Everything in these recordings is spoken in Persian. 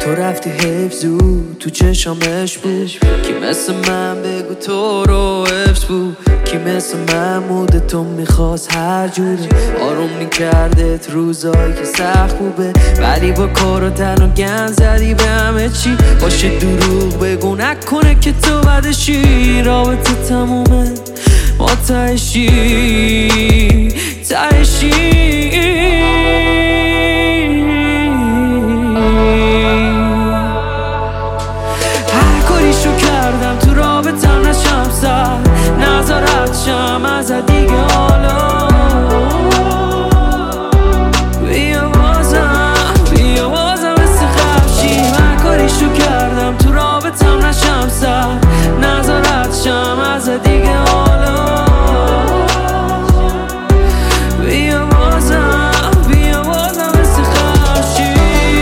تو رفتی حیف زود تو چشامش بود. کی مثل من بگو تو رو حفظ بود. کی مثل من مود تو میخواست هر جوره آروم میکردت روزایی که سخت خوبه، ولی با کار و تن و گن زدی به همه چی. باشه دروغ بگو نکنه که تو بدشی، رابطه تمومه ما تهشی هر کاریشو کردم تو رابطم نشم سر، نظارت شم از دیگه حالا. بیا بازم مثل خفشی. هر کاریشو کردم تو رابطم نشم سر، نظارت شم از دیگه حالا. بیا بازم مثل خفشی.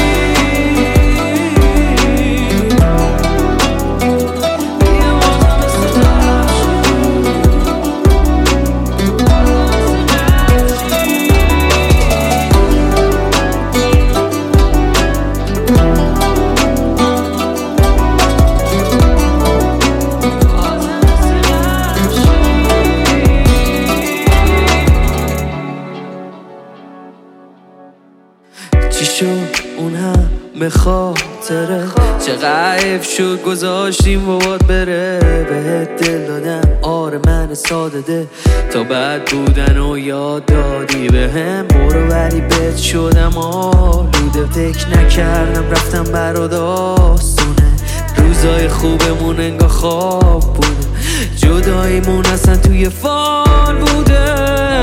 چی شد اون همه خاطره، چقدر حیف شد گذاشتیم بابات بره. بهت دل دادم آره من ساده ده، تا بد بودن و یاد دادی بهم. برو ولی بهت شدم آلوده، فکر نکردم رفتم برا داستونه. روزای خوبمون انگار خواب بوده، جداییمون اصلا توی فال بوده.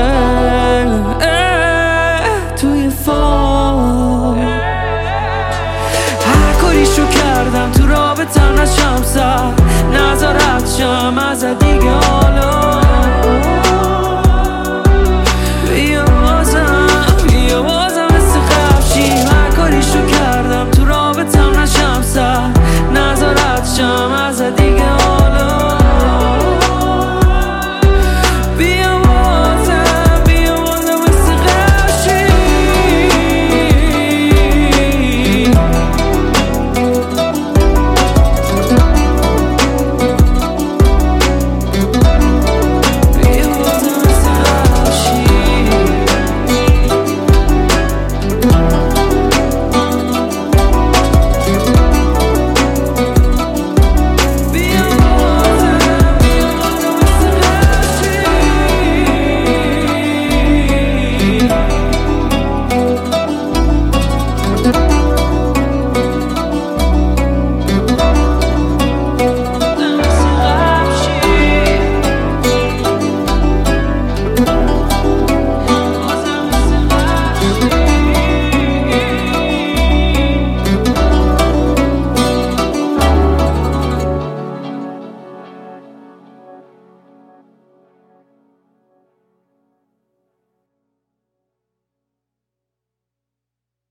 توی فال هر کاریشو کردم تو رابطم نشم سر، نظارت شم از دیگه